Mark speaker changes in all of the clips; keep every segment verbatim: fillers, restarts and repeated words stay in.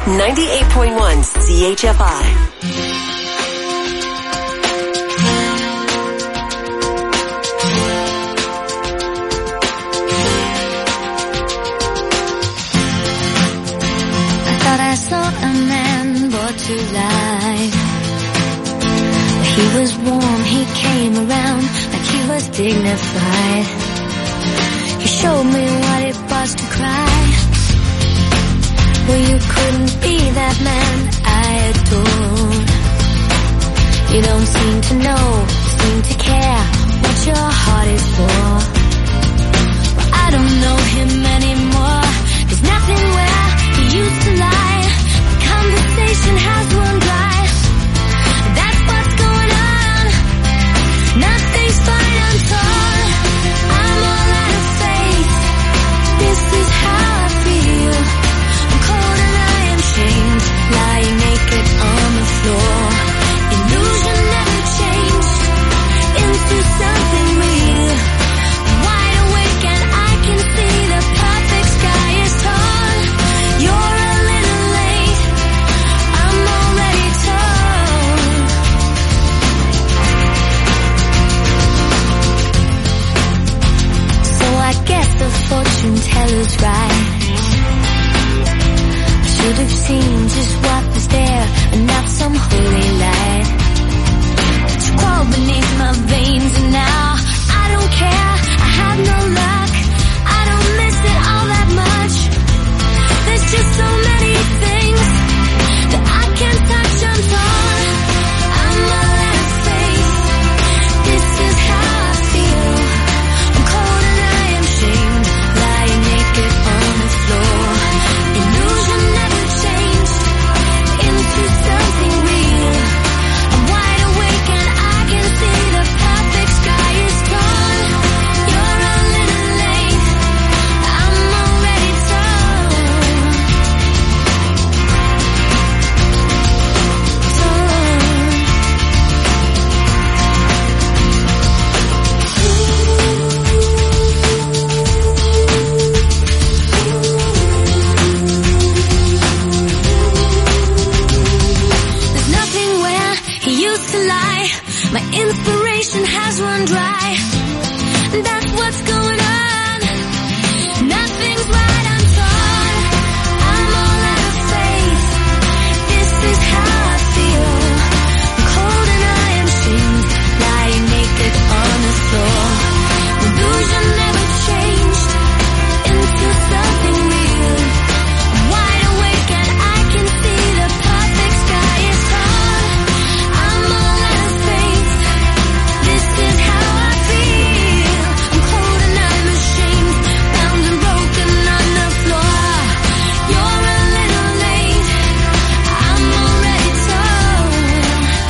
Speaker 1: ninety-eight point one C H F I.
Speaker 2: I saw a man brought to life. He was warm, he came around like he was dignified. He showed me what it was to cry. Well, you couldn't be that man I adored. You don't seem to know, seem to care what your heart is for. Well, I don't know him anymore. There's nothing where he used to lie. Conversation has run dry. That's what's going on. Nothing's fine, I'm torn. I'm all out of faith. This is how I feel. I'm cold and I am shamed, lying naked on the floor. Illusion never changed into something real. I'm wide awake and I can see the perfect sky is torn. You're a little late. I'm already torn. So I guess the fortune teller's right. I should have seen just what was there and not some holy light. It's crawled beneath my veins and now I don't care. I have no luck. I don't miss it all that much. There's just so many things that I can't touch. I'm torn. I'm all out of faith. This is how I feel. I'm cold and I am shamed, lying naked on the floor. Illusion never changed into something real. I'm wide awake and I can see the perfect sky is torn. You're a little late. I'm already torn. There's nothing where he used to lie. My inspiration has run dry. That's what's going on. Nothing's right, I'm torn. I'm all out of faith. This is how I feel. I'm cold and I am shamed, lying naked on the floor. Illusion never changed into something real. I'm wide awake and I can see the perfect sky is torn. I'm all out of faith. This is how I feel. I'm cold and I'm ashamed, bound and broken on the floor. You're a little late. I'm already torn.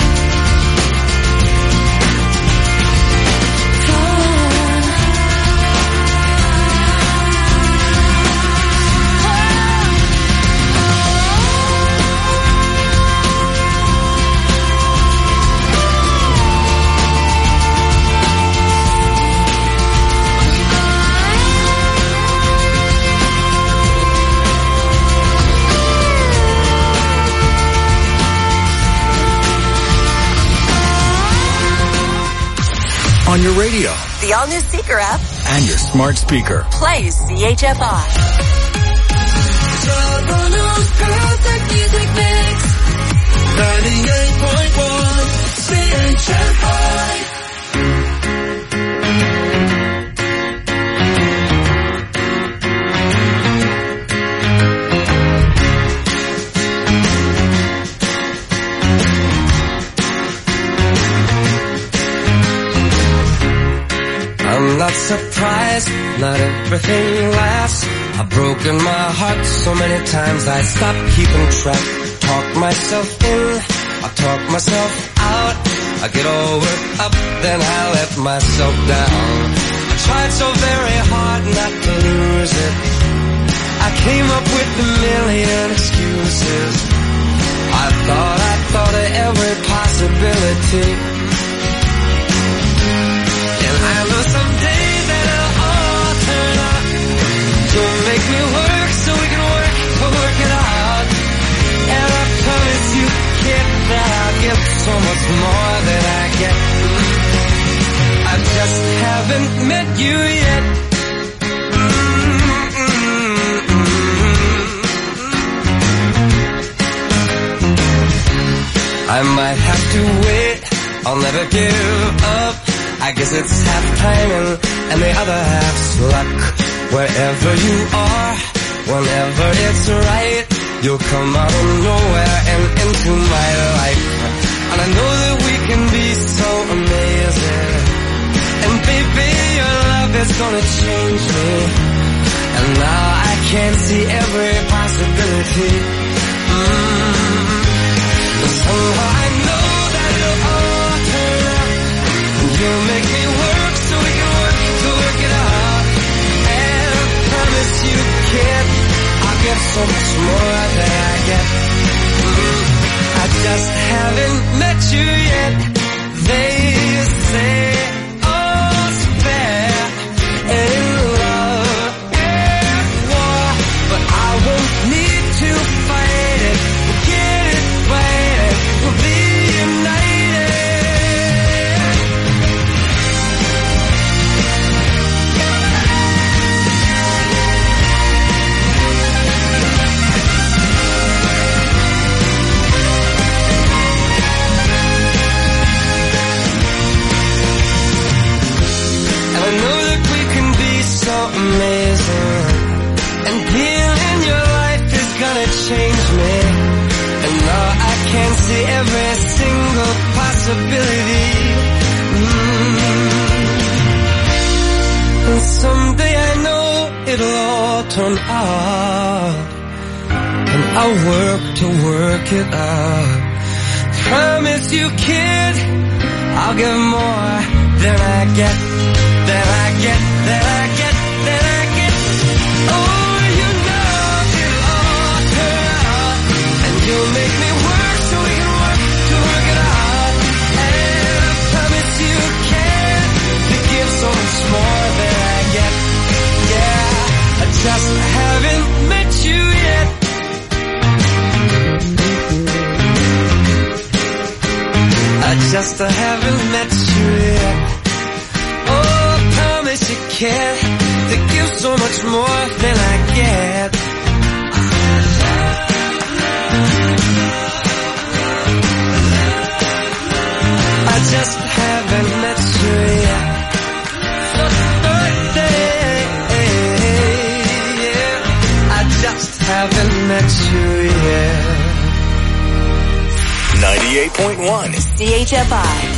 Speaker 3: On your radio
Speaker 1: The all-new Seeker app
Speaker 3: and your smart speaker.
Speaker 1: plays C H F I.
Speaker 4: Toronto's perfect music mix. ninety-eight point one C H F I.
Speaker 5: I'm not surprised, not everything lasts. I've broken my heart so many times I stopped keeping track. Talk myself in, I talk myself out. I get all worked up, then I let myself down. I tried so very hard not to lose it. I came up with a million excuses. I thought, I thought of every possibility. And I know someday that it'll all turn out to make me work so we can work, we'll work it out. you yet. I might have to wait, I'll never give up. I guess it's half timing and the other half's luck. Wherever you are, whenever it's right, you'll come out of nowhere and into my life. And I know that we can be so amazing. And baby, your love is gonna change me. And now I can see every possibility. Mm. Somehow I know that it'll all turn out. You'll make me work so we can work to work it out. And I promise you, kid, I'll get so much more than I get. Mm. I just haven't met you yet. They say all's fair in love and war, but I won't need to fight it. Forget it, fight it. We'll be united. And I know that we can be so amazing. And being in your life is gonna change me. And now I can see every single possibility. Mm. And someday I know it'll all turn out. And I'll work to work it out. Promise you, kid, I'll give more than I get, than I get, than I get, than I get. Oh, you know it'll all turn out. And you'll make me work so we can work to work it out. And I promise you can to give so much more than I get. Yeah, I just haven't met you yet. I just haven't met you yet. Oh, I promise you can to give so much more than I get. I just haven't met you yet. I just haven't met you yet.
Speaker 3: ninety-eight point one
Speaker 1: C H F I.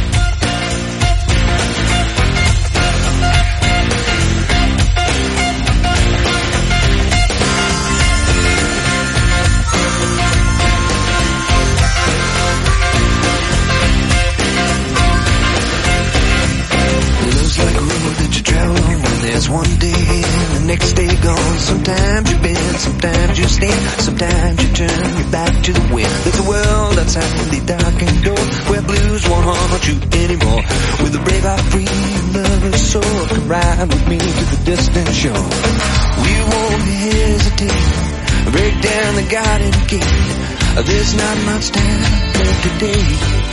Speaker 6: Looks like a road that you travel on when there's one day and the next day gone. Sometimes you bend, sometimes you stand, sometimes you turn your back to the wind. There's a world outside the darkened door where blues won't haunt you anymore. With a brave heart, free lover's soul, come ride with me to the distant shore. We won't hesitate, break down the garden gate. There's not much time left today.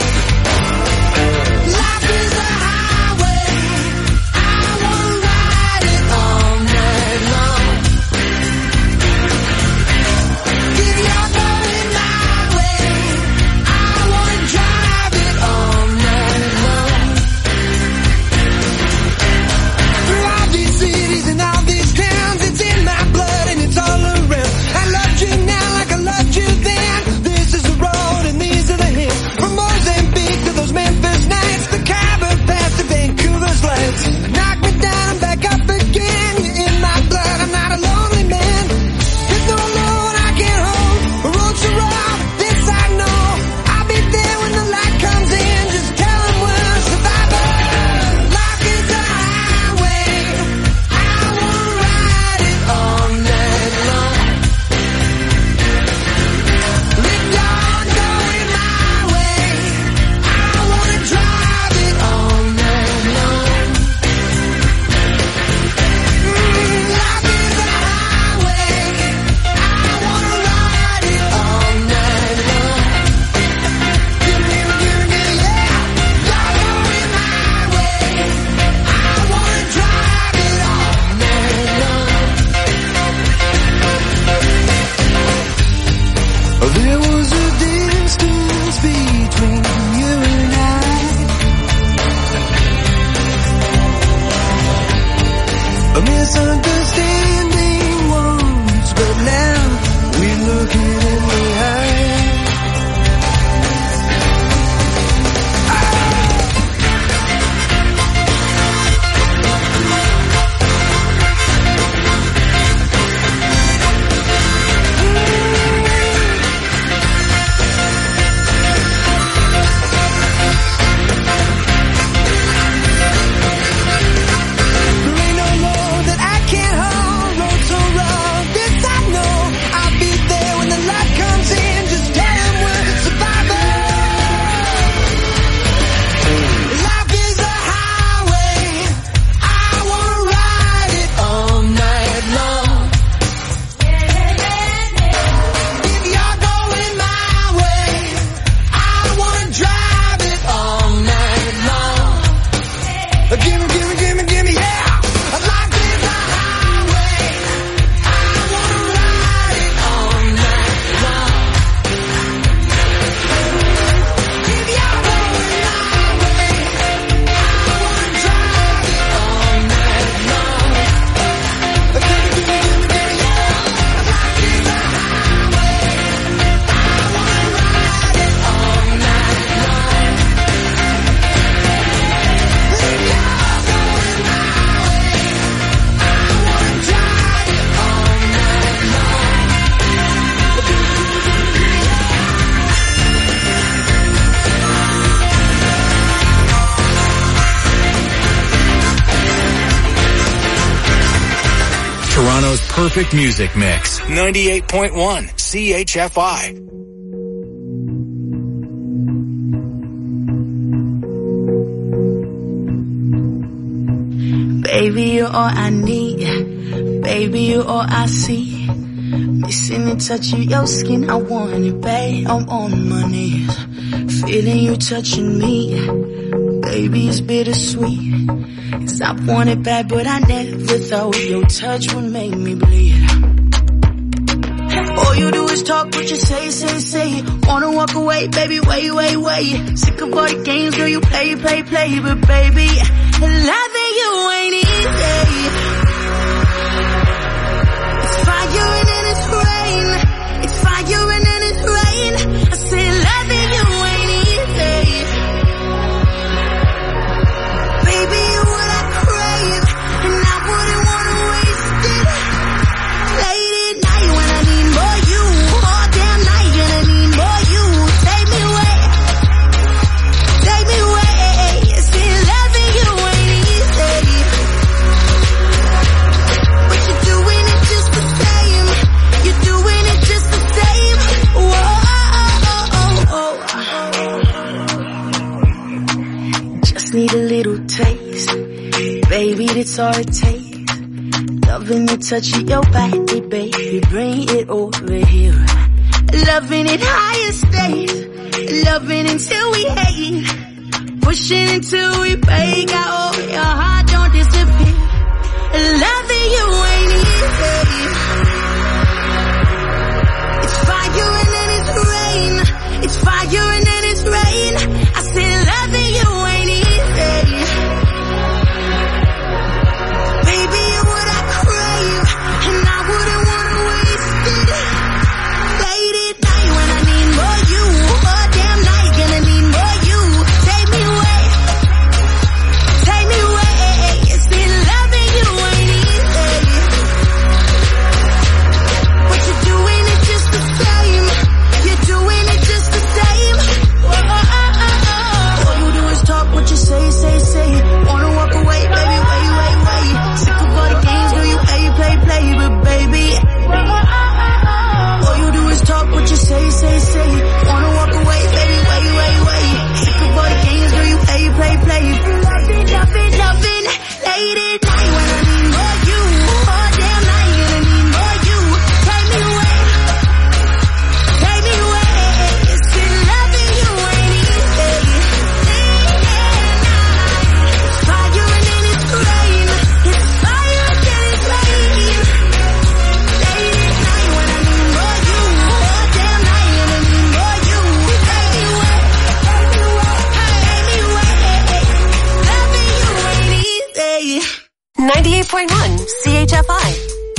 Speaker 6: Life is a highway, I wanna ride it all night long. Give your body my way, I wanna drive it all night long. Through all these cities and all these towns, it's in my blood and it's all around. I loved you now like I loved you then. This is the road and these are the hills. From Mozambique to those Memphis nights, the misunderstanding once, but now we're looking in the eye.
Speaker 3: Toronto's perfect music mix. ninety-eight point one C H F I.
Speaker 7: Baby, you're all I need. Baby, you're all I see. Missing the touch of your skin, I want it, babe. I'm on my knees, feeling you touching me. Baby, it's bittersweet, 'cause I want it bad, but I never thought your touch would make me bleed. All you do is talk, what you say, say, say. Wanna walk away, baby, wait, wait, wait. Sick of all the games, girl, you play, play, play. But baby, loving you ain't easy. It's fire and then it's rain. It's fire and then it's rain. I say loving you ain't easy. Baby, you're what I crave, and I wouldn't wanna waste it. Late at night when I need more you, all damn night and I need more you. Take me away, take me away. See, loving you ain't easy, but you're doing it just the same. You're doing it just the same. Whoa, just need a little taste, baby, that's all it takes. Loving the touch of your body, baby, bring it over here. Loving it higher state, loving until we hate, pushing until we break out. Oh, your heart don't disappear. Loving you ain't easy. It's fire and then it's rain. It's fire and then it's rain. I say loving you ain't easy. Baby, you're what I crave, and I wouldn't wanna waste it. Late at night when I need more you, all damn night gonna need more you. Take me away, take me away. See, loving you ain't easy, but you're doing it just the same. You're doing it just the same. Whoa, oh, oh, oh. All you do is talk, what you say, say, say. Wanna walk away, baby, wait, wait, wait. Sick of all the games, girl, you play, play, play. But baby, all you do is talk, what you say, say, say. Wanna walk away, baby, wait, wait, wait. Sick of all the games, girl, you play, play, play. Loving, loving, loving. Late at night when I need more you, all damn night and I need more you. Take me away, take me away. Still loving you ain't easy. Late at night, it's fire.
Speaker 1: ninety-eight point one C H F I.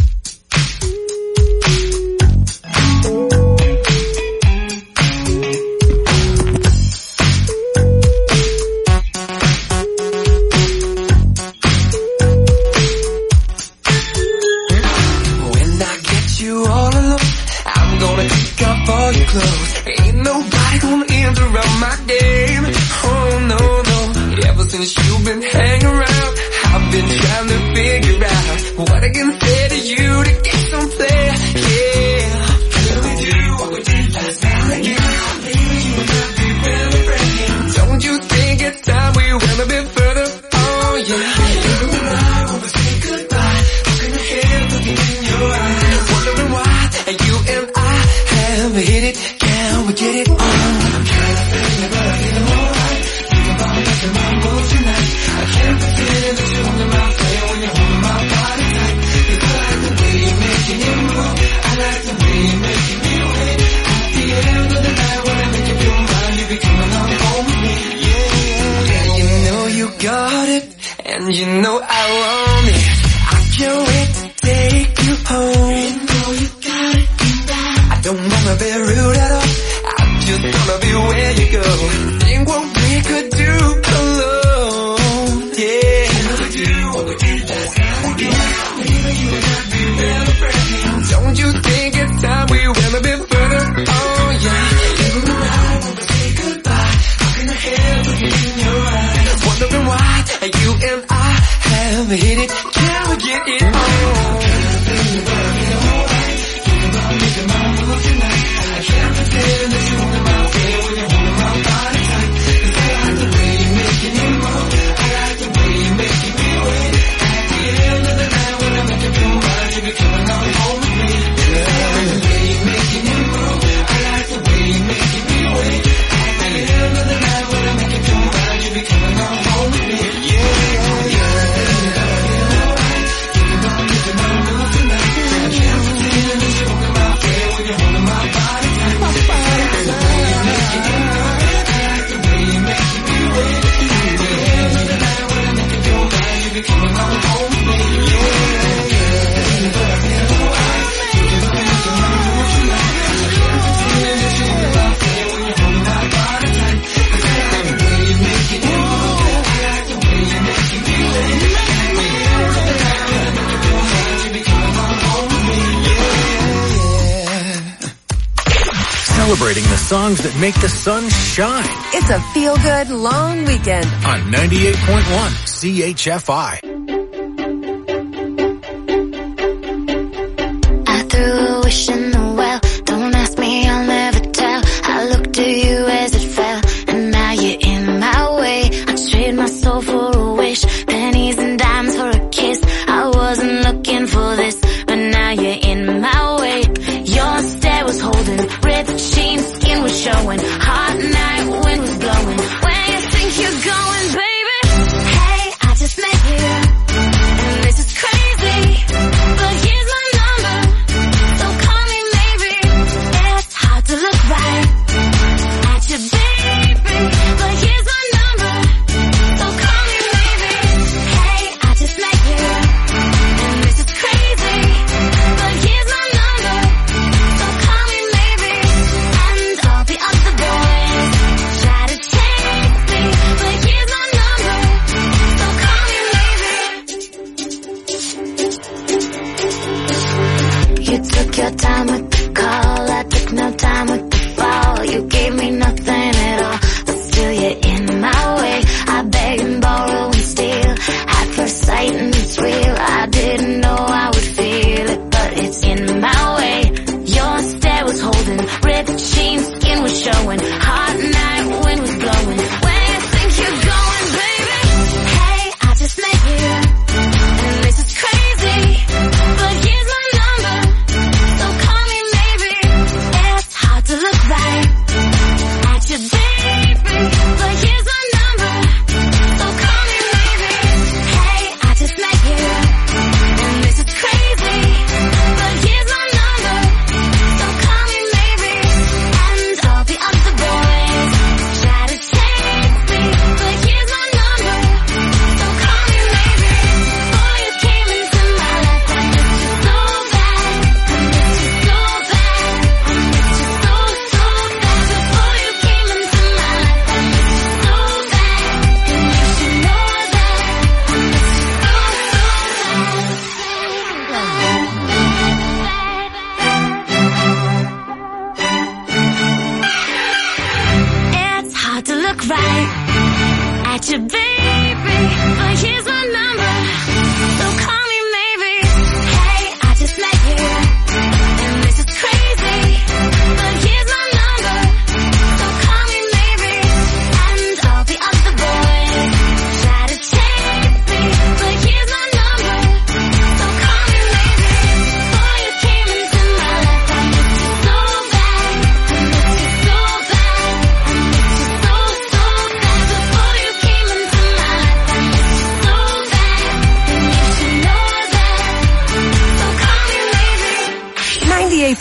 Speaker 5: Clothes. Ain't nobody gonna interrupt my game. Oh no, no. Ever since you've been hanging around, I've been trying to figure out what I can say to you to get some play. Yeah. Can we do what we did last time again? Maybe you might be really breaking. Don't you think it's time we went a bit further? Oh yeah. You and I, when we say goodbye, looking ahead, looking in your eyes, wondering why you and I have hit it. Can we get it on? I'm trying to feel it, but I feel alright. Think about making my move tonight. I can't pretend that you're holding my flame when you're holding my body tight. Cause I like the way you're making it move. I like the way you're making me wait. At the end of the night when I make you feel mine, you be coming on home with me. Yeah, yeah, yeah. You know you got it, and you know I want it. I can't wait to take you home. You know you got it. Don't wanna be rude at all, I just wanna be where you go. Think what we could do alone, yeah. Can we do what we did last time again? Maybe you and I be really friends. Don't you think it's time we went a bit further? Oh yeah. You and I want to say goodbye, looking ahead, looking in your eyes, wondering why you and I have hit it. Can we get it on? Making my move tonight. I can't pretend that you hold my way when you're holding my body tight. Cause I like the way you're making it move. I like the way you're making me wait. At the end of the night when I make you feel right, you be coming on home with me. I like the way you're making it move. I like the way you're making me wait. At the end of the night when I make you feel right, you be coming on home with me. Yeah, yeah, yeah. Think about making my move tonight. I can't pretend that you hold my when you're holding my body tight. My body tight. The way you're making it move. I like the way you're making me wait. At the end of the night when I make you feel right, you be coming on home with me. Yeah, yeah. But I feel alright. Thinking about making my move tonight. I can't pretend that you hold my hand when you're holding my body tight. Cause I like the way you're making it move. I like the way you're making me wait. At the end of the night when I make you feel right, you be coming on home with me.
Speaker 3: Celebrating the songs that make the sun shine.
Speaker 1: It's a feel-good long weekend
Speaker 3: on ninety-eight point one C H F I.
Speaker 2: I threw a wish in the well. Don't ask me, I'll never tell. I looked at you as it fell, and now you're in my way. I trade my soul for a wish, pennies and dimes for a kiss. I wasn't looking for this, but now you're in my way. Your stare was holding, ripped jeans, skin was showing, hot night, wind was blowing. Where you think you're going, baby? Hey, I just met you, and this is crazy, but here's my number, so call me maybe. It's hard to look right at you, baby, but here's my number, so call me maybe.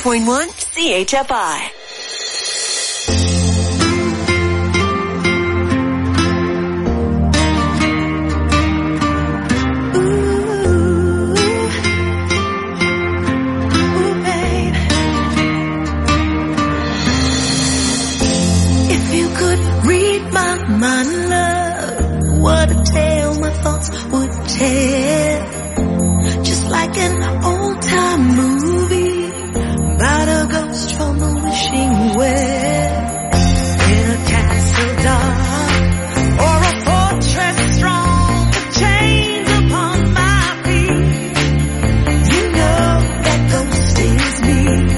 Speaker 1: point one C H F I.
Speaker 7: My love, what a tale my thoughts would tell. Just like an old-time movie about a ghost from a wishing well. In a castle dark or a fortress strong, the chains upon my feet. You know that ghost is me.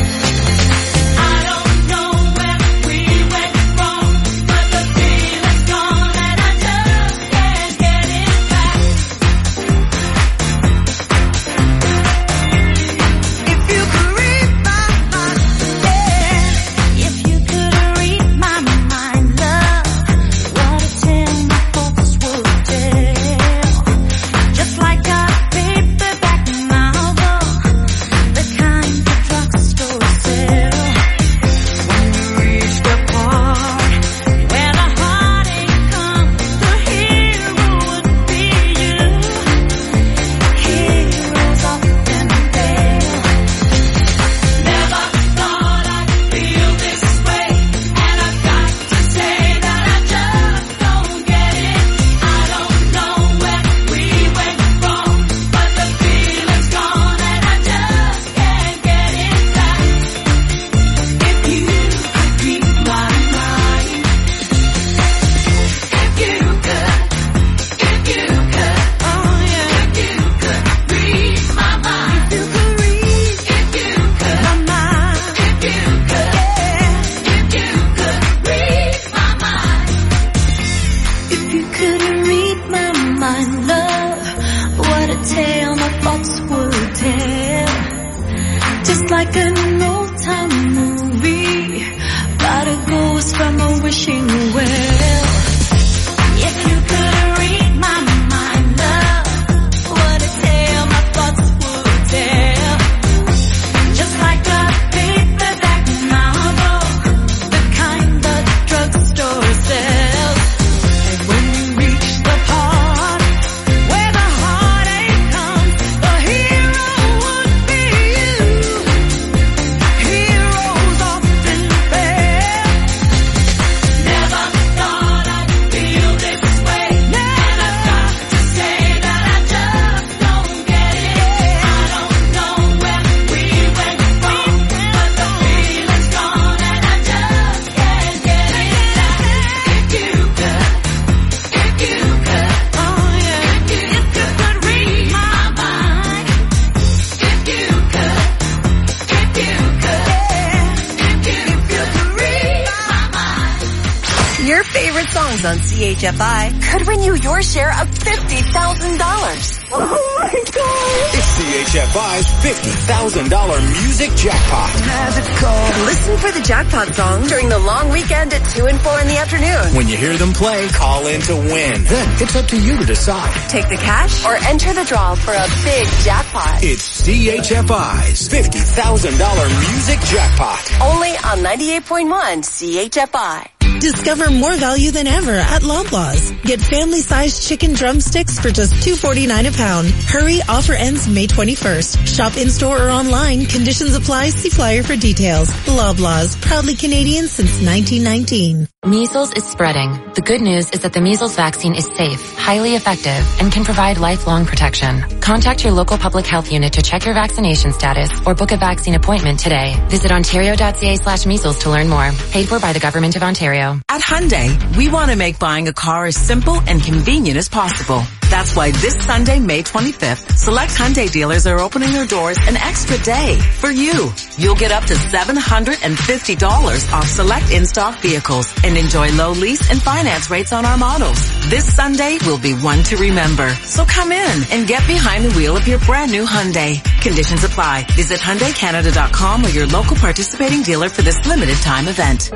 Speaker 1: On C H F I could win you your share of fifty thousand dollars. Oh my God!
Speaker 3: It's C H F I's fifty thousand dollars music jackpot.
Speaker 1: Magical. Listen for the jackpot song during the long weekend at two and four in the afternoon.
Speaker 3: When you hear them play, call in to win. Then it's up to you to decide.
Speaker 1: Take the cash or enter the draw for a big jackpot.
Speaker 3: It's C H F I's fifty thousand dollars music jackpot.
Speaker 1: Only on ninety-eight point one C H F I.
Speaker 8: Discover more value than ever at Loblaws. Get family-sized chicken drumsticks for just two forty-nine a pound. Hurry, offer ends May twenty-first. Shop in-store or online. Conditions apply. See flyer for details. Loblaws, proudly Canadian since nineteen nineteen.
Speaker 9: Measles is spreading. The good news is that the measles vaccine is safe, highly effective, and can provide lifelong protection. Contact your local public health unit to check your vaccination status or book a vaccine appointment today. Visit ontario.ca slash measles to learn more. Paid for by the Government of Ontario.
Speaker 10: At Hyundai, we want to make buying a car as simple and convenient as possible. That's why this Sunday, May twenty-fifth, select Hyundai dealers are opening their doors an extra day for you. You'll get up to seven hundred fifty dollars off select in-stock vehicles and enjoy low lease and finance rates on our models. This Sunday will be one to remember. So come in and get behind the wheel of your brand new Hyundai. Conditions apply. Visit Hyundai Canada dot com or your local participating dealer for this limited time event.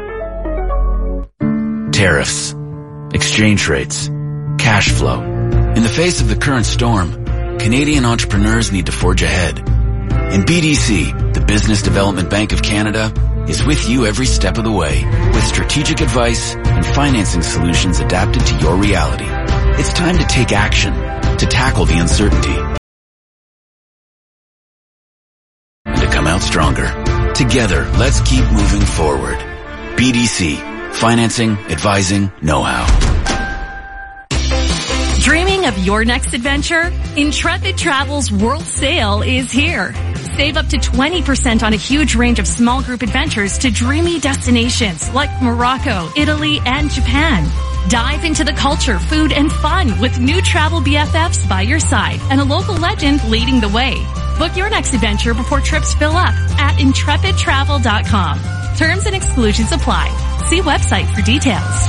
Speaker 11: Tariffs, exchange rates, cash flow. In the face of the current storm, Canadian entrepreneurs need to forge ahead. And B D C, the Business Development Bank of Canada, is with you every step of the way with strategic advice and financing solutions adapted to your reality. It's time to take action, to tackle the uncertainty, and to come out stronger. Together, let's keep moving forward. B D C, financing, advising, know-how.
Speaker 12: Dreaming of your next adventure? Intrepid Travel's World Sale is here. Save up to twenty percent on a huge range of small group adventures to dreamy destinations like Morocco, Italy, and Japan. Dive into the culture, food, and fun with new travel B F Fs by your side and a local legend leading the way. Book your next adventure before trips fill up at intrepid travel dot com. Terms and exclusions apply. See website for details.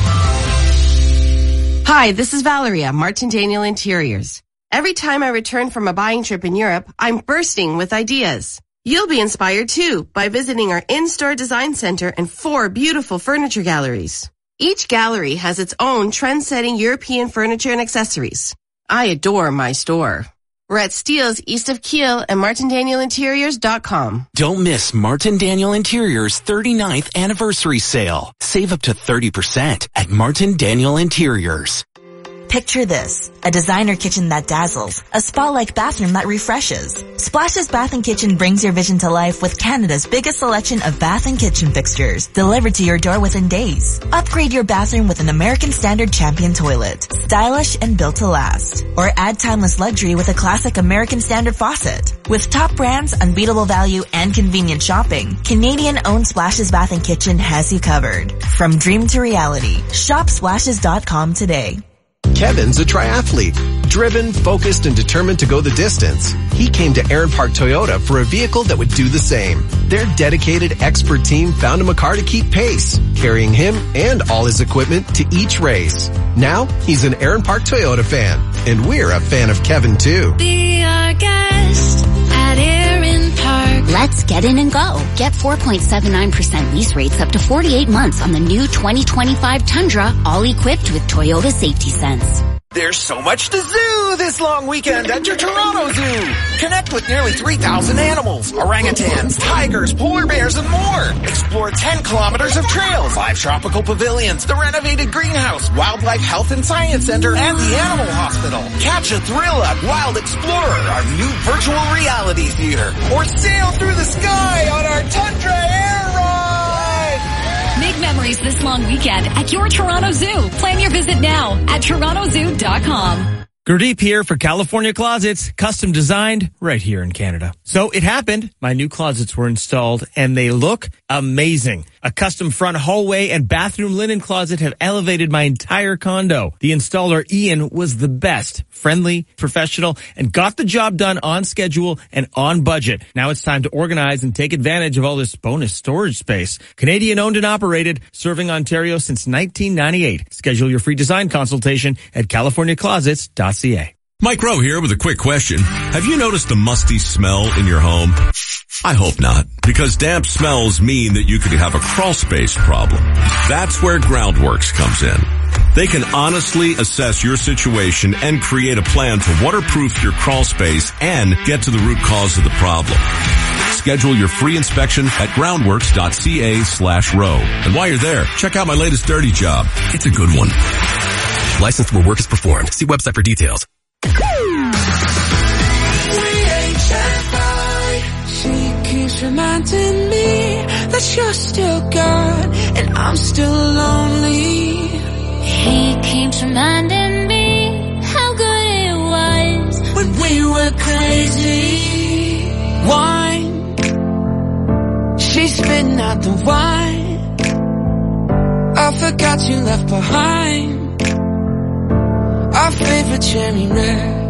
Speaker 13: Hi, this is Valeria, Martin Daniel Interiors. Every time I return from a buying trip in Europe, I'm bursting with ideas. You'll be inspired too by visiting our in-store design center and four beautiful furniture galleries. Each gallery has its own trend-setting European furniture and accessories. I adore my store. We're at Steeles east of Kiel and martin daniel interiors dot com.
Speaker 14: Don't miss Martin Daniel Interiors thirty-ninth anniversary sale. Save up to thirty percent at Martin Daniel Interiors.
Speaker 15: Picture this, a designer kitchen that dazzles, a spa-like bathroom that refreshes. Splashes Bath and Kitchen brings your vision to life with Canada's biggest selection of bath and kitchen fixtures, delivered to your door within days. Upgrade your bathroom with an American Standard Champion toilet, stylish and built to last. Or add timeless luxury with a classic American Standard faucet. With top brands, unbeatable value, and convenient shopping, Canadian-owned Splashes Bath and Kitchen has you covered. From dream to reality, shop splashes dot com today.
Speaker 16: Kevin's a triathlete, driven, focused, and determined to go the distance. He came to Aaron Park Toyota for a vehicle that would do the same. Their dedicated, expert team found him a car to keep pace, carrying him and all his equipment to each race. Now, he's an Aaron Park Toyota fan, and we're a fan of Kevin too.
Speaker 2: Be our guest at Aaron Park.
Speaker 17: Let's get in and go. Get four point seven nine percent lease rates up to forty-eight months on the new twenty twenty-five Tundra, all equipped with Toyota Safety Sense.
Speaker 18: There's so much to zoo this long weekend at your Toronto Zoo. Connect with nearly three thousand animals, orangutans, tigers, polar bears, and more. Explore ten kilometers of trails, five tropical pavilions, the renovated greenhouse, Wildlife Health and Science Center, and the Animal Hospital. Catch a thrill at Wild Explorer, our new virtual reality theater, or sail through the sky on our Tundra Air Ride.
Speaker 12: Make memories this long weekend at your Toronto Zoo. Plan your visit now at toronto zoo dot com.
Speaker 19: Gurdeep here for California Closets, custom designed right here in Canada. So it happened. My new closets were installed and they look amazing. A custom front hallway and bathroom linen closet have elevated my entire condo. The installer, Ian, was the best, friendly, professional, and got the job done on schedule and on budget. Now it's time to organize and take advantage of all this bonus storage space. Canadian owned and operated, serving Ontario since nineteen ninety-eight. Schedule your free design consultation at california closets dot c a.
Speaker 20: Mike Rowe here with a quick question. Have you noticed the musty smell in your home? I hope not, because damp smells mean that you could have a crawl space problem. That's where Groundworks comes in. They can honestly assess your situation and create a plan to waterproof your crawl space and get to the root cause of the problem. Schedule your free inspection at groundworks dot c a slash row. And while you're there, check out my latest dirty job. It's a good one. Licensed where work is performed. See website for details.
Speaker 4: She keeps reminding me that you're still gone and I'm still lonely.
Speaker 2: He keeps reminding me how good it was
Speaker 4: when we were crazy. Wine, she's spitting out the wine. I forgot you left behind our favorite cherry red.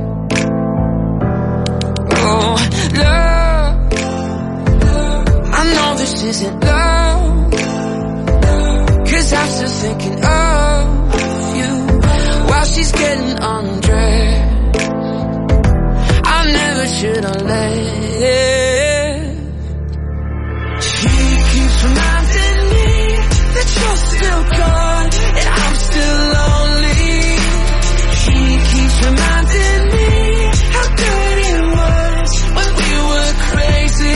Speaker 4: Oh, love, I know this isn't love, 'cause I'm still thinking of you while she's getting undressed. I never should have left. She keeps reminding me that you're still gone and I'm still lonely. She keeps reminding me how good it was when we were crazy.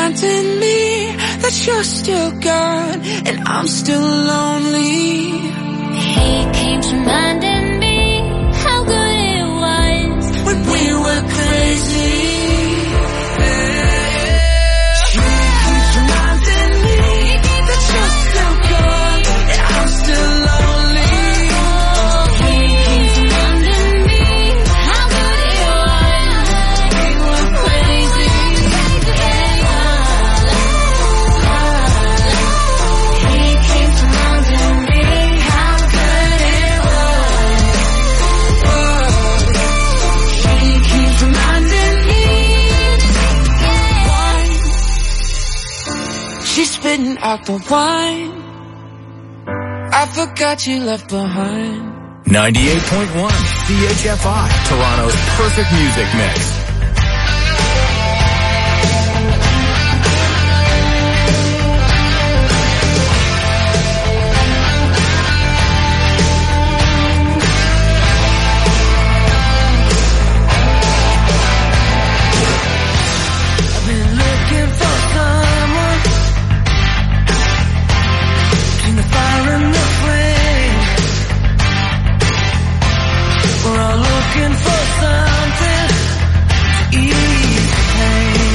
Speaker 4: reminding me that you're still gone and I'm still lonely.
Speaker 2: He keeps reminding me how good it was
Speaker 4: when we were crazy. She keeps reminding me that you're still gone and I'm still lonely.
Speaker 2: He keeps reminding me how good it was when we were crazy. He keeps reminding me how good it was. He keeps reminding me.
Speaker 4: She's spitting out the wine I forgot you left behind.
Speaker 3: ninety-eight point one C H F I, Toronto's perfect music mix.
Speaker 4: I've been looking for someone between the fire and the flame. We're all looking for something to ease the pain.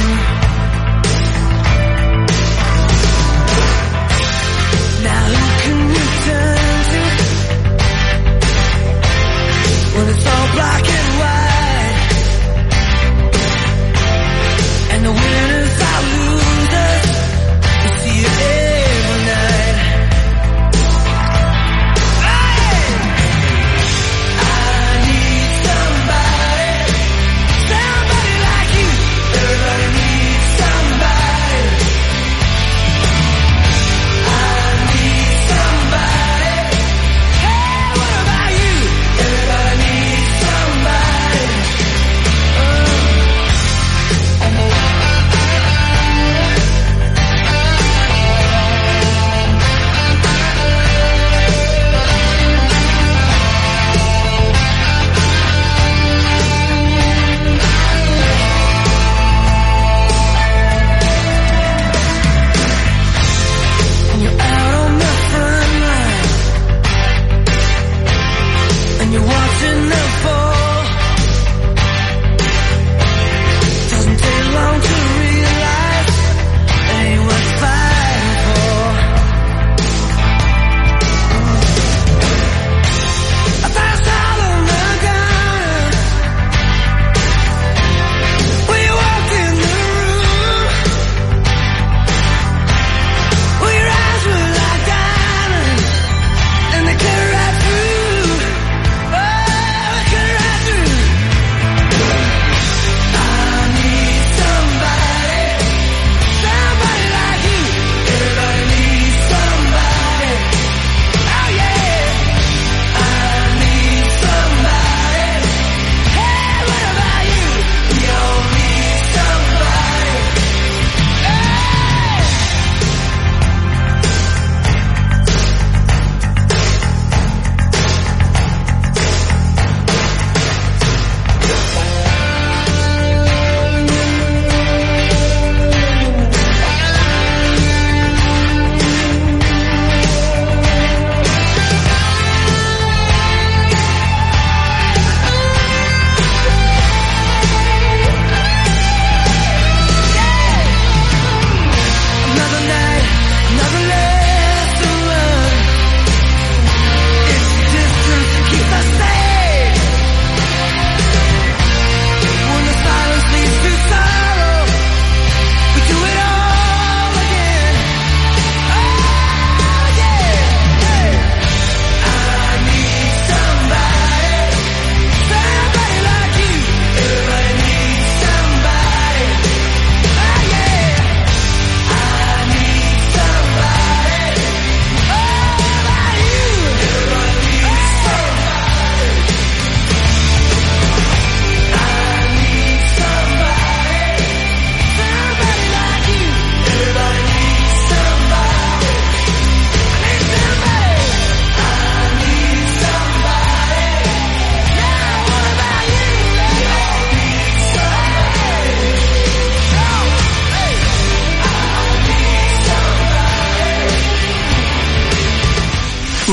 Speaker 4: Now who can we turn to when it's all black and white? And the winners are losers. We see it every night. Hey! I need somebody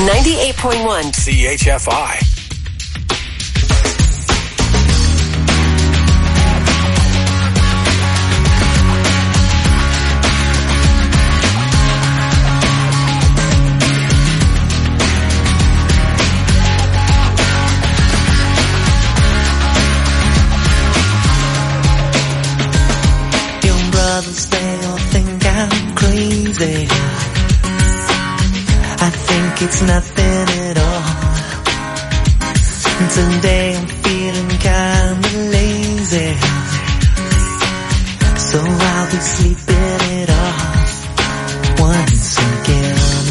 Speaker 1: ninety-eight point one
Speaker 3: C H F I.
Speaker 6: Brothers, they all think I'm crazy. I think it's nothing at all. Today I'm feeling kinda lazy, so I'll be sleeping it off once again.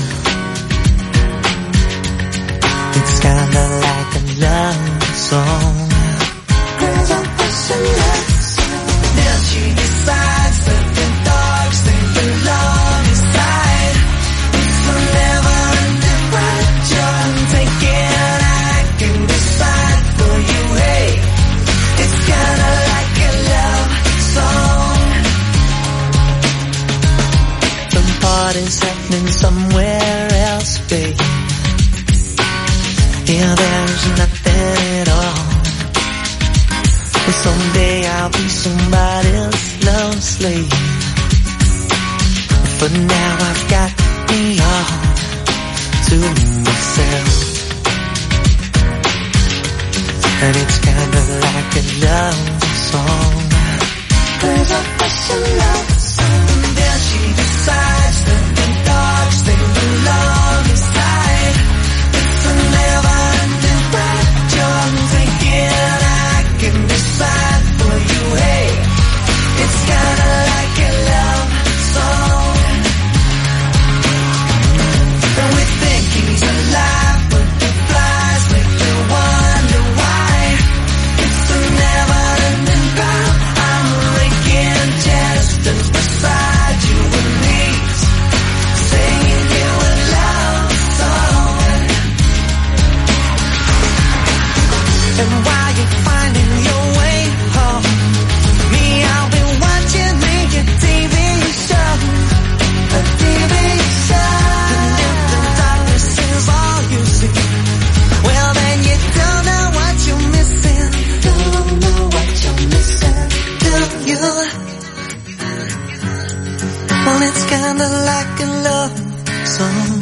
Speaker 6: It's kinda like a love song. Cause I'm pushing love song. Then she decides that the dogs think the love inside. It's a never-ending ride. You're taking, I can decide for you. Hey, it's kinda like a love song. The party's happening somewhere else, babe. Yeah, there's nothing at all. But someday I'll be somebody else's love slave. For now I've got me all to myself. And it's kinda like a love song. Cause I wish a love song. Then she decides that the dogs think the love inside. It's a never-ending ride. You're thinking I can decide for you. Hey, it's kinda like a love song. And we think he's alive, but the flies make me wonder why. It's a never-ending round. I'm making gestures beside you and me, singing you a love song. And while you're finding your way home, me, I'll be watching me a T V show, a T V show. And if the darkness is all you see, well then you don't know what you're missing. Don't know what you're missing, do you? Well, it's kinda like a love song.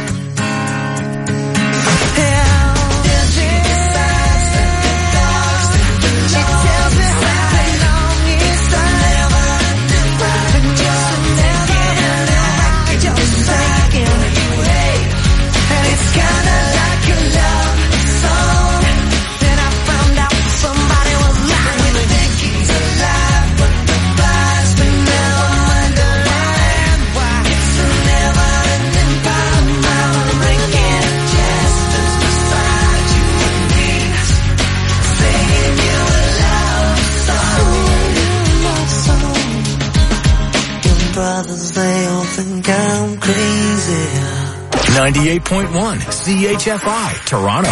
Speaker 6: Brothers, they all think I'm crazy.
Speaker 3: ninety-eight point one C H F I, Toronto.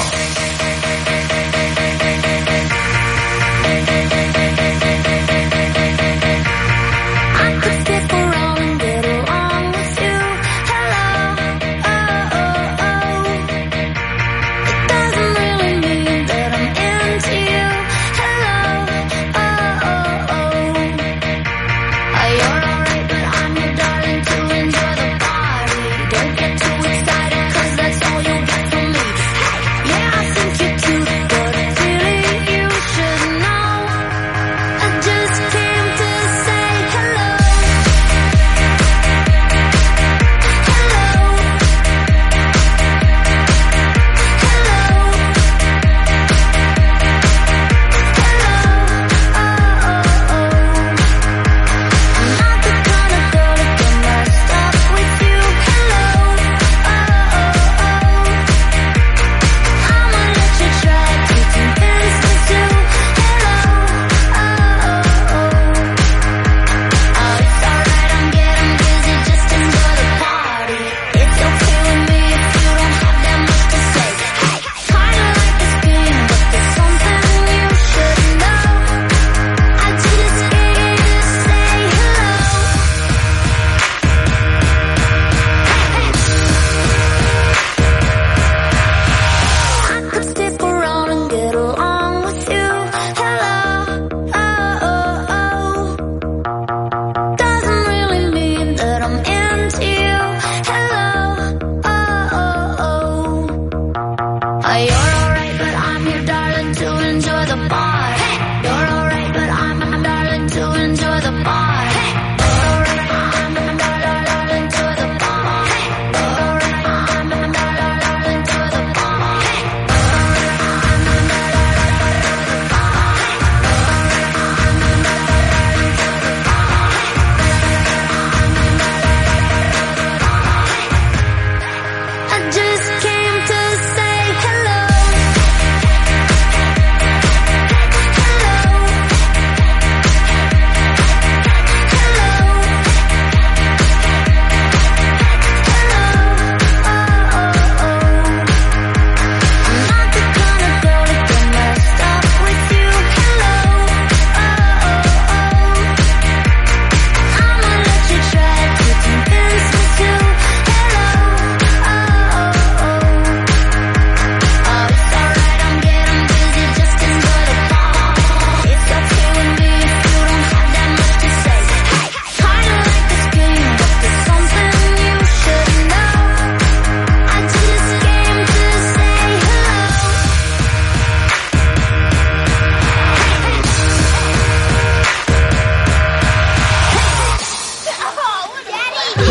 Speaker 2: Yeah, I see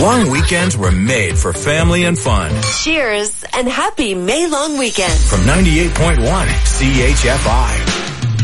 Speaker 3: Long weekends were made for family and fun.
Speaker 1: Cheers and happy May long weekend.
Speaker 3: From ninety-eight point one C H F I.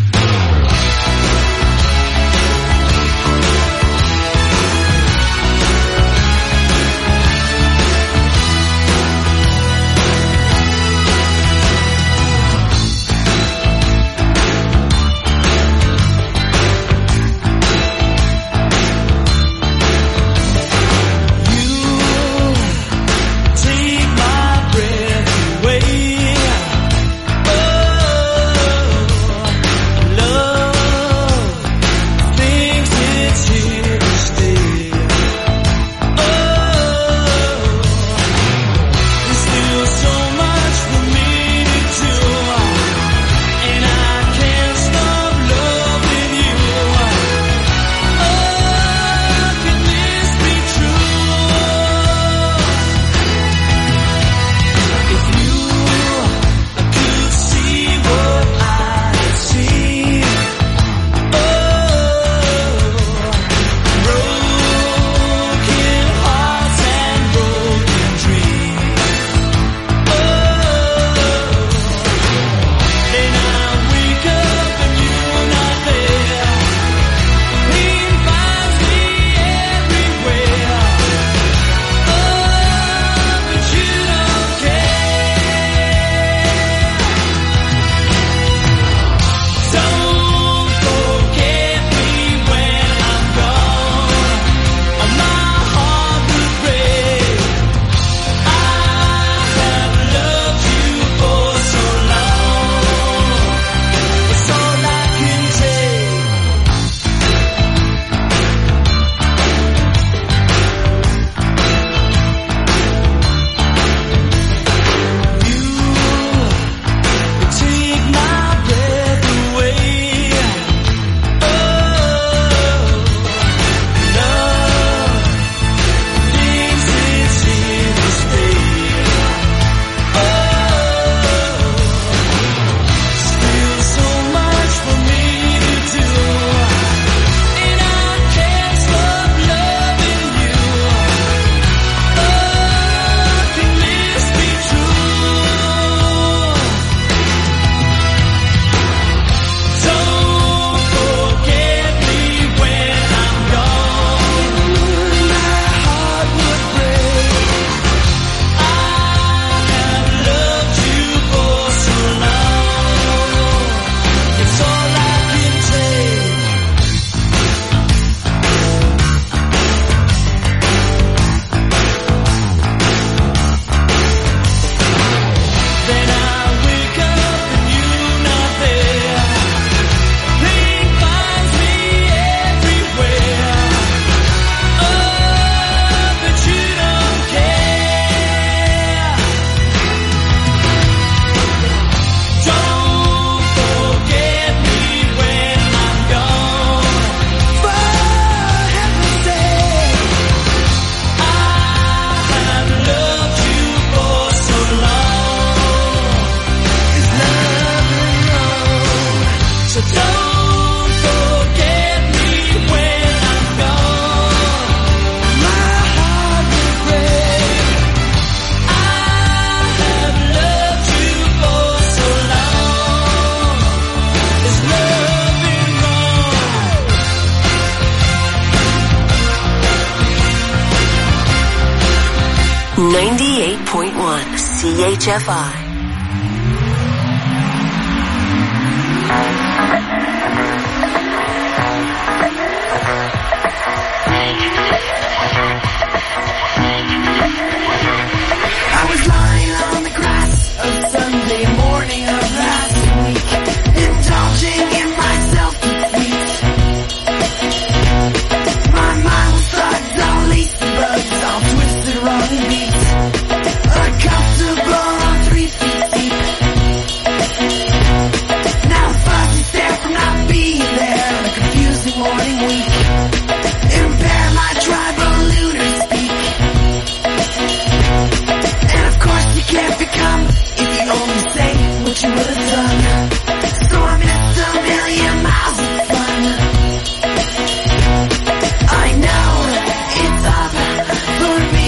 Speaker 1: ninety-eight point one C H F I.
Speaker 4: I was lying on the grass a Sunday morning of last week, indulging in my self-defeat. My mind was thugged on Lisa bugs, all twisted, wrong and beat. Uncomfortable on three feet deep. Now the fuzzy stare from not being there on a confusing morning week. Impair my tribal lunar speak. And of course you can't become if you only say what you would have done. So I missed a million miles of fun. I know it's up for me.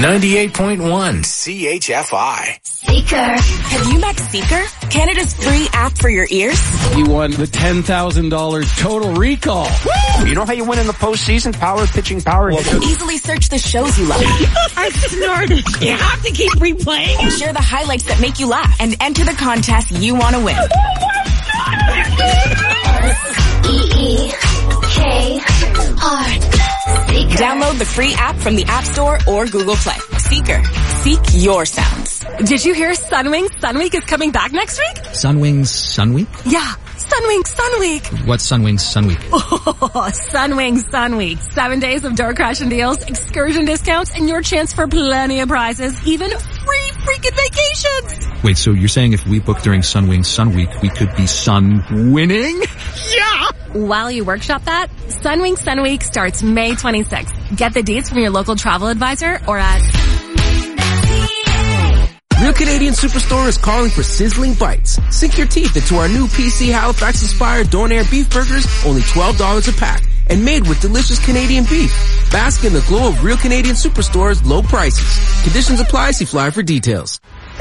Speaker 3: ninety-eight point one C H F I.
Speaker 21: Seeker. Have you met Seeker? Canada's free app for your ears?
Speaker 22: You won the ten thousand dollars total recall.
Speaker 21: Woo!
Speaker 22: You know how you win in the postseason? Power, pitching, power.
Speaker 21: Easily search the shows you love.
Speaker 23: I snorted. You have to keep replaying.
Speaker 21: Share the highlights that make you laugh and enter the contest you want to win. E E K R. Download the free app from the App Store or Google Play. Seeker. Seek your sounds.
Speaker 12: Did you hear Sunwing Sun Week is coming back next week?
Speaker 24: Sunwings Sun Week?
Speaker 12: Yeah, Sunwing Sun Week.
Speaker 24: What's Sunwings Sun Week?
Speaker 12: Oh, Sunwing Sun Week. Seven days of door crashing deals, excursion discounts, and your chance for plenty of prizes, even free freaking vacations.
Speaker 24: Wait, so you're saying if we book during Sunwings Sun Week, we could be sun winning?
Speaker 12: Yeah! While you workshop that, Sunwing Sun Week starts May twenty-sixth. Get the dates from your local travel advisor or at...
Speaker 25: Real Canadian Superstore is calling for sizzling bites. Sink your teeth into our new P C Halifax-inspired Donair beef burgers, only twelve dollars a pack, and made with delicious Canadian beef. Bask in the glow of Real Canadian Superstore's low prices. Conditions apply. See flyer for details.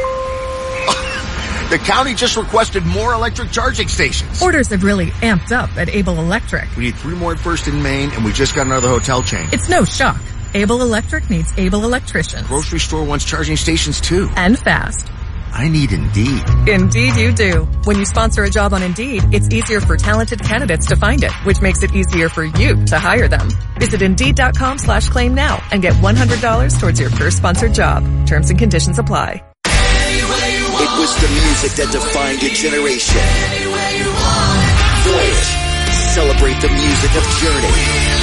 Speaker 26: The county just requested more electric charging stations.
Speaker 27: Orders have really amped up at Able Electric.
Speaker 26: We need three more at First in Maine, and we just got another hotel chain.
Speaker 27: It's no shock. Able Electric needs able electricians.
Speaker 26: Grocery store wants charging stations too.
Speaker 27: And fast.
Speaker 26: I need Indeed.
Speaker 27: Indeed you do. When you sponsor a job on Indeed, it's easier for talented candidates to find it, which makes it easier for you to hire them. Visit Indeed.com slash claim now and get one hundred dollars towards your first sponsored job. Terms and conditions apply.
Speaker 28: It was the music that defined a generation. Voyage. Celebrate the music of Journey.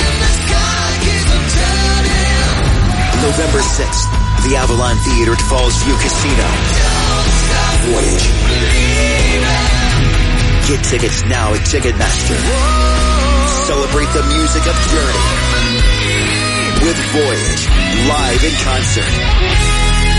Speaker 28: November sixth, the Avalon Theater at Falls View Casino. Voyage. Get tickets now at Ticketmaster. Celebrate the music of Journey with Voyage live in concert.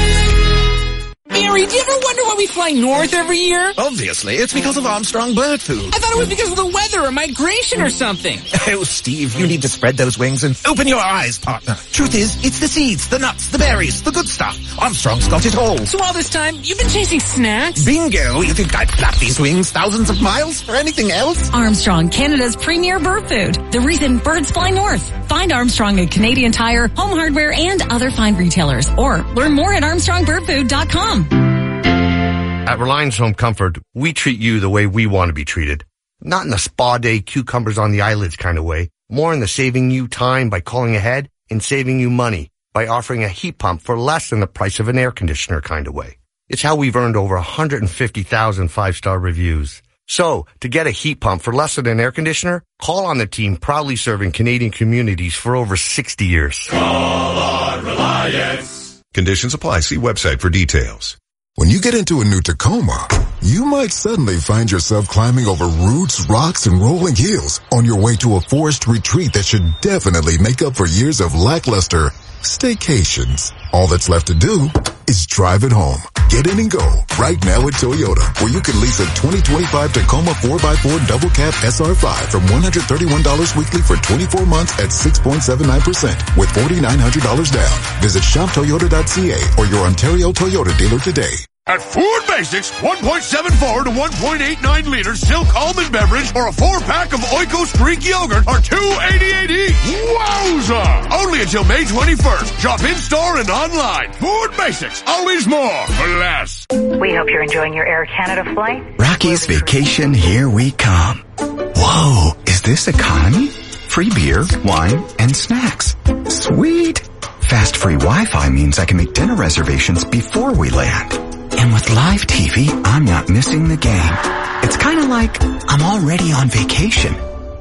Speaker 29: Mary, do you ever wonder why we fly north every year?
Speaker 18: Obviously, it's because of Armstrong Bird Food.
Speaker 29: I thought it was because of the weather or migration or something.
Speaker 18: Oh, Steve, you need to spread those wings and open your eyes, partner. Truth is, it's the seeds, the nuts, the berries, the good stuff. Armstrong's got it all.
Speaker 29: So all this time, you've been chasing snacks?
Speaker 18: Bingo! You think I'd flap these wings thousands of miles for anything else?
Speaker 12: Armstrong, Canada's premier bird food. The reason birds fly north. Find Armstrong at Canadian Tire, Home Hardware, and other fine retailers. Or learn more at armstrong bird food dot com.
Speaker 26: At Reliance Home Comfort, we treat you the way we want to be treated. Not in the spa day, cucumbers on the eyelids kind of way. More in the saving you time by calling ahead and saving you money by offering a heat pump for less than the price of an air conditioner kind of way. It's how we've earned over one hundred fifty thousand five-star reviews. So, to get a heat pump for less than an air conditioner, call on the team proudly serving Canadian communities for over sixty years.
Speaker 30: Call on Reliance. Conditions apply. See website for details. When you get into a new Tacoma, you might suddenly find yourself climbing over roots, rocks, and rolling hills on your way to a forest retreat that should definitely make up for years of lackluster staycations. All that's left to do is drive it home. Get in and go right now at Toyota, where you can lease a twenty twenty-five Tacoma four by four double cab S R five from one hundred thirty-one dollars weekly for twenty-four months at six point seven nine percent with four thousand nine hundred dollars down. Visit shop toyota dot c a or your Ontario Toyota dealer today.
Speaker 31: At Ford Basics, one point seven four to one point eight nine liter Silk Almond Beverage or a four-pack of Oikos Greek Yogurt are two eighty-eight each. Wowza! Only until May twenty-first. Shop in-store and online. Ford Basics, always more for less.
Speaker 32: We hope you're enjoying your Air Canada flight.
Speaker 33: Rocky's Vacation, here we come. Whoa, is this economy? Free beer, wine, and snacks. Sweet! Fast free Wi-Fi means I can make dinner reservations before we land. And with live T V, I'm not missing the game. It's kind of like I'm already on vacation.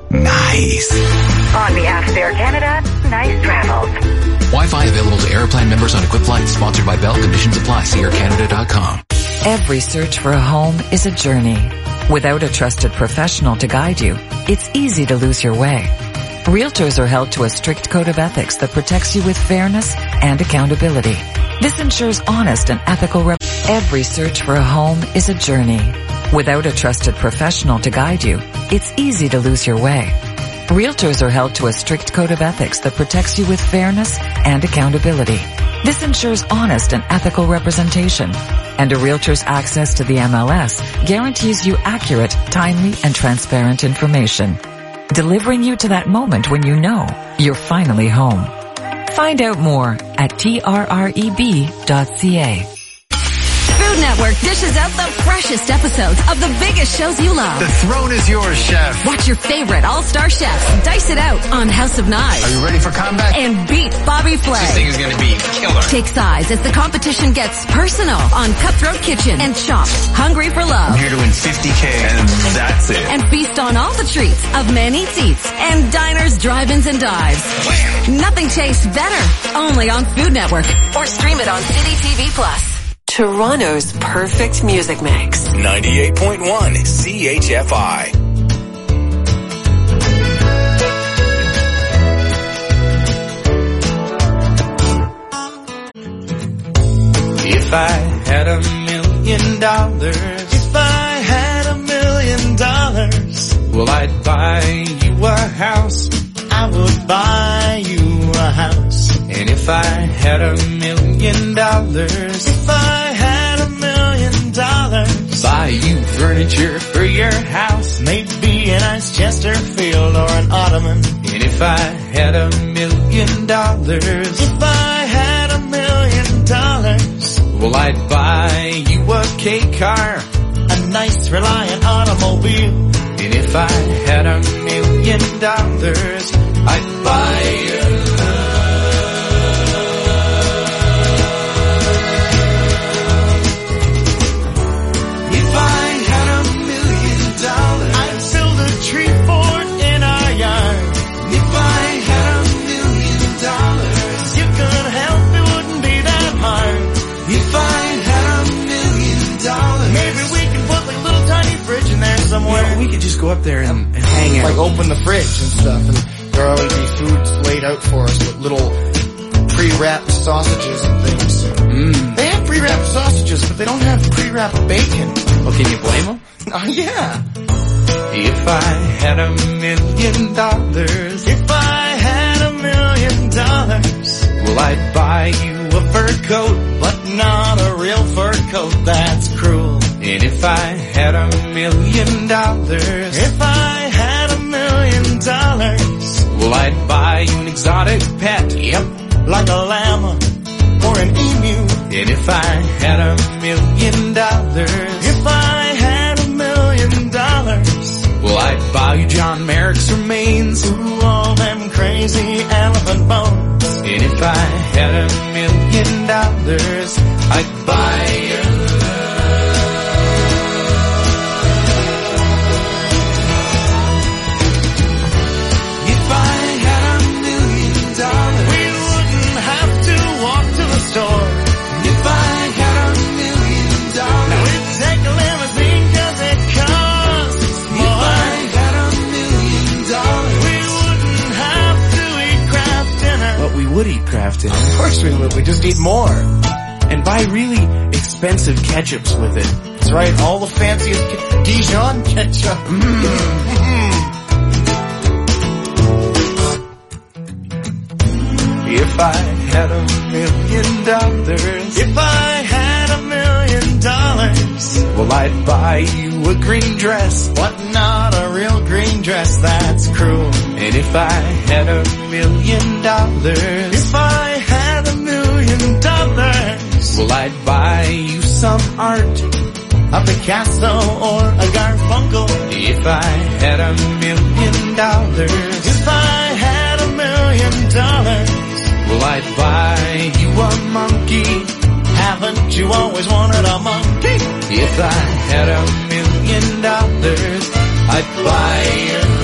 Speaker 33: Nice.
Speaker 32: On behalf of Air Canada, nice travels.
Speaker 34: Wi-Fi available to Airplan members on equipped flights. Sponsored by Bell. Conditions apply. See air canada dot com.
Speaker 35: Every search for a home is a journey. Without a trusted professional to guide you, it's easy to lose your way. Realtors are held to a strict code of ethics that protects you with fairness and accountability. This ensures honest and ethical rep- Every search for a home is a journey. Without a trusted professional to guide you, it's easy to lose your way. Realtors are held to a strict code of ethics that protects you with fairness and accountability. This ensures honest and ethical representation. And a realtor's access to the M L S guarantees you accurate, timely, and transparent information, delivering you to that moment when you know you're finally home. Find out more at T R R E B dot C A.
Speaker 1: Food Network dishes out the freshest episodes of the biggest shows you love.
Speaker 31: The throne is yours, chef.
Speaker 1: Watch your favorite all-star chefs dice it out on House of Knives.
Speaker 31: Are you ready for combat?
Speaker 1: And beat Bobby Flay.
Speaker 31: This thing is going to be killer.
Speaker 1: Take sides as the competition gets personal on Cutthroat Kitchen and Chopped, Hungry for Love.
Speaker 31: I'm here to win fifty K and that's it.
Speaker 1: And feast on all the treats of Man Eats Eats and Diners, Drive-Ins, and Dives. Nothing tastes better. Only on Food Network. Or stream it on City T V Plus.
Speaker 2: Toronto's perfect music mix.
Speaker 3: ninety-eight point one C H F I.
Speaker 5: If I had a million dollars, if I had a million dollars, well, I'd buy you a house. I would buy you a house. And if I had a million dollars, if I had a million dollars, buy you furniture for your house, maybe a nice Chesterfield or an ottoman. And if I had a million dollars, if I had a million dollars, well, I'd buy you a K car, a nice Reliant automobile. And if I had a million dollars, I'd buy you
Speaker 6: somewhere. We could just go up there and, and hang out.
Speaker 5: Like open the fridge and stuff, and there'll always be food laid out for us with little pre-wrapped sausages and things.
Speaker 6: Mm.
Speaker 5: They have pre-wrapped sausages, but they don't have pre-wrapped bacon.
Speaker 6: Well, can you blame them?
Speaker 5: Oh, yeah. If I had a million dollars, if I had a million dollars, well, I'd buy you a fur coat, but not a real fur coat, that's cruel. And if I had a million dollars, if I had a million dollars, well, I'd buy you an exotic pet, yep, like a llama or an emu. And if I had a million dollars, if I had a million dollars, well, I'd buy you John Merrick's remains, ooh, all them crazy elephant bones. And if I had a million dollars, I'd buy you store. If I had a million dollars, now we'd take a limousine cause it costs more. If I had a million dollars, we wouldn't have to eat Kraft dinner.
Speaker 6: But we would eat Kraft dinner.
Speaker 5: Of course we would, we just eat more.
Speaker 6: And buy really expensive ketchups with it.
Speaker 5: That's right, all the fanciest ke- Dijon ketchup. Mm. If I had a million dollars, if I had a million dollars, well, I'd buy you a green dress, but not a real green dress, that's cruel. And if I had a million dollars, if I had a million dollars, well, I'd buy you some art, a Picasso or a Garfunkel. If I had a million dollars, if I had a million dollars, well, I'd buy you a monkey. Haven't you always wanted a monkey? If I had a million dollars, I'd buy you